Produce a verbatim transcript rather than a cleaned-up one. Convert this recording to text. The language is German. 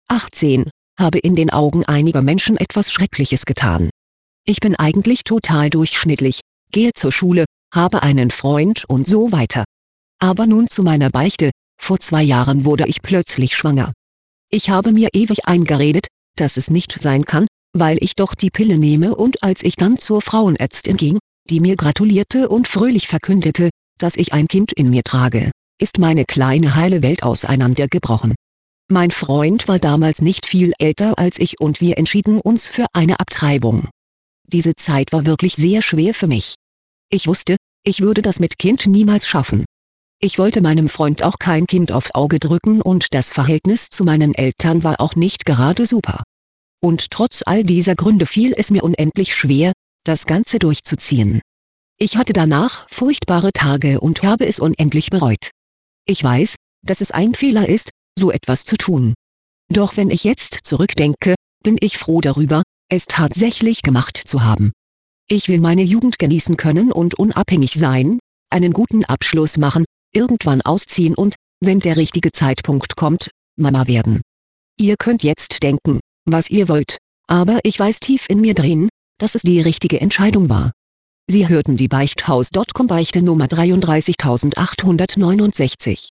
achtzehn, habe in den Augen einiger Menschen etwas Schreckliches getan. Ich bin eigentlich total durchschnittlich, gehe zur Schule, habe einen Freund und so weiter. Aber nun zu meiner Beichte: Vor zwei Jahren wurde ich plötzlich schwanger. Ich habe mir ewig eingeredet, dass es nicht sein kann, weil ich doch die Pille nehme, und als ich dann zur Frauenärztin ging, die mir gratulierte und fröhlich verkündete, dass ich ein Kind in mir trage, ist meine kleine heile Welt auseinandergebrochen. Mein Freund war damals nicht viel älter als ich und wir entschieden uns für eine Abtreibung. Diese Zeit war wirklich sehr schwer für mich. Ich wusste, ich würde das mit Kind niemals schaffen. Ich wollte meinem Freund auch kein Kind aufs Auge drücken und das Verhältnis zu meinen Eltern war auch nicht gerade super. Und trotz all dieser Gründe fiel es mir unendlich schwer, das Ganze durchzuziehen. Ich hatte danach furchtbare Tage und habe es unendlich bereut. Ich weiß, dass es ein Fehler ist, so etwas zu tun. Doch wenn ich jetzt zurückdenke, bin ich froh darüber, es tatsächlich gemacht zu haben. Ich will meine Jugend genießen können und unabhängig sein, einen guten Abschluss machen, irgendwann ausziehen und, wenn der richtige Zeitpunkt kommt, Mama werden. Ihr könnt jetzt denken, was ihr wollt, aber ich weiß tief in mir drin, dass es die richtige Entscheidung war. Sie hörten die Beichthaus Punkt com Beichte Nummer dreiunddreißigtausendachthundertneunundsechzig.